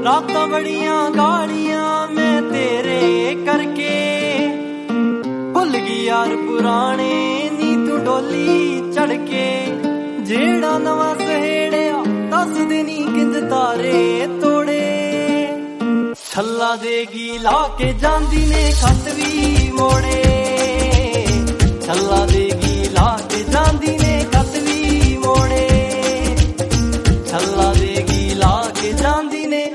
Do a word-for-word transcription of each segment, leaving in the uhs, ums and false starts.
रातां बड़ियां गालियां मैं तेरे करके भुल गई यार पुराने नी तू डोली चढ़ के जेड़ा नवां सहेड़िया दस दिन किंज तारे तोड़े छल्ला देगी ला के जांदी ने खत भी मोड़े छल्ला देगी ला के जांदी ने खत भी मोड़े छल्ला देगी ला के जांदी ने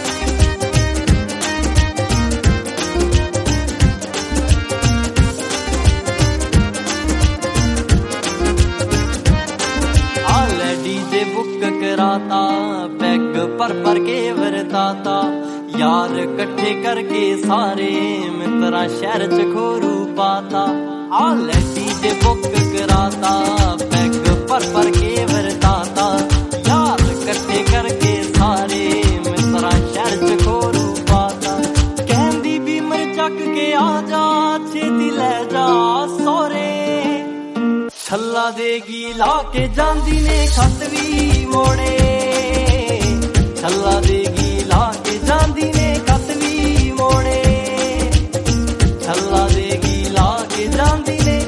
आले डीजे बुक कराता पैग पर पर के वरताता यार कट्ठे करके सारे मित्रा शहर च खोरू पाता आले डीजे बुक कराता पैग पर पर के वरताता यार कट्ठे करके सारे मित्रा शहर च खोरू पाता कहंदी भी मर चक के आ जा छेती ले जा सोरे छल्ला देगी ला के जांदी ने खत भी मोड़े छल्ला देगी ला के जांदी ने खत भी मोड़े छल्ला देगी ला के जांदी ने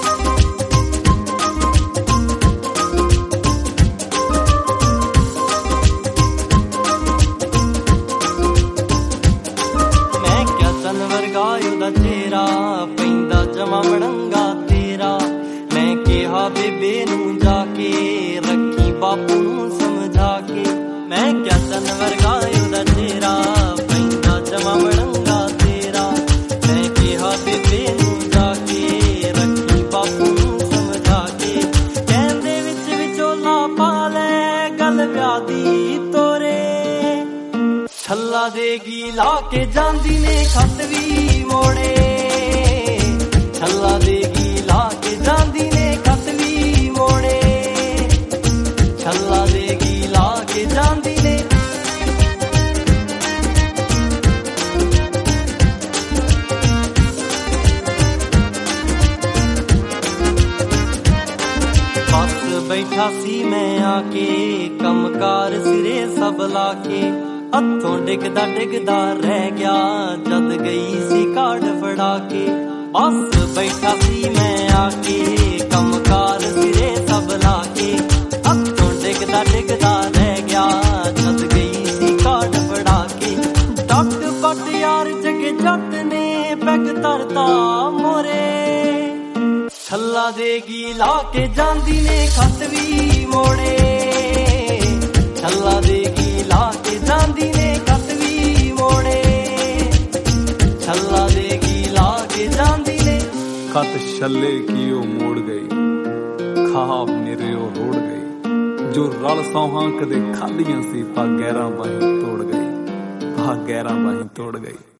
मैं क्या चन वर्गायो दा चेहरा पैंदा जमा मड़ंगा तेरा मैं कहा बेबे नू जाके रखी बापू नू समझा के मैं क्या चन वर्गायो दा चेहरा पैंदा जमा मड़ंगा तेरा मैं कहा बेबे नू जाके रखी बापू नू समझा के कहंदे विच विचोला पा लै गल व्यादी तोरे छल्ला देगी ला के जांदी ने खत भी मोड़े छल्ला देगी ला के जांदी ने खत भी मोड़े छल्ला देगी ला के जांदी ने बस बैठा सी मैं आके कमकार सिरे सब लाके हथों डिगदा डिगदा रह गया जद गई सी कार्ड फड़ा के बस बैठा सी मैं आके कमकार सिरे सब लाके हथों डिगदा डिगदा रह गया जद गई सी कार्ड फड़ा के डट पट यार जगे जट ने पैग तरता मोरे छल्ला देगी ला के जांदी ने खत भी मोड़े छल्ला देगी ला के जांदी ने खत भी मोड़े छल्ला देगी ला के जांदी ने खत छल्ले की ओ मोड़ गई खाब मेरे ओ रोड़ गई जो रल सौहां कदे खालियां सी पा गैरां बाहीं तोड़ गई पा गैरां बाहीं तोड़ गई।